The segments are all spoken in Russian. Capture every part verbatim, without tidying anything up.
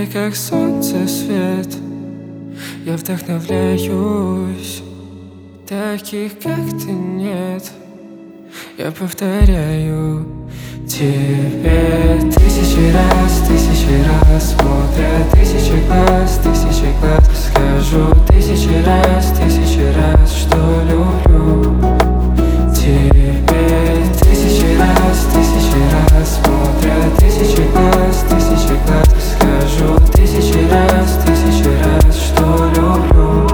как солнце свет. Я вдохновляюсь, таких как ты нет. Я повторяю тебе тысячи раз, тысячи раз. Смотрят тысячи глаз, тысячи глаз. Скажу тысячи раз, тысячи раз, что люблю тебе. Тысячи раз, тысячи раз. Смотрят тысячи глаз, тысячи глаз. Скажу тысячи раз, тысячи раз, что люблю.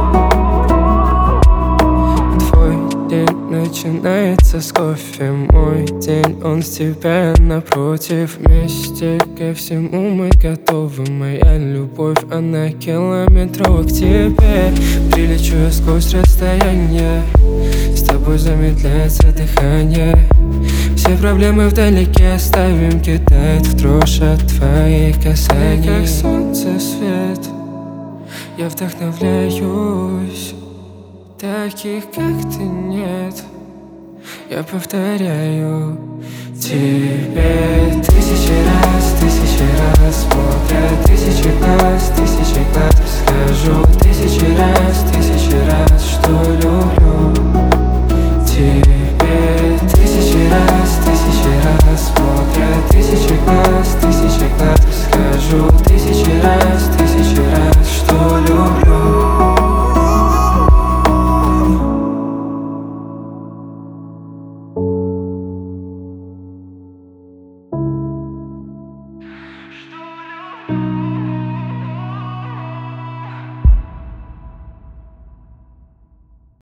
Начинается с кофе, мой день, он с тебя напротив. Вместе ко всему мы готовы. Моя любовь, она километров к тебе. Прилечу я сквозь расстояние, с тобой замедляется дыхание. Все проблемы вдалеке оставим, кидает в дрожь от твоих касаний. Как солнце свет, я вдохновляюсь, таких как ты нет. Я повторяю тебе тысячи раз, тысячи раз. Смотрят тысячи глаз, тысячи глаз.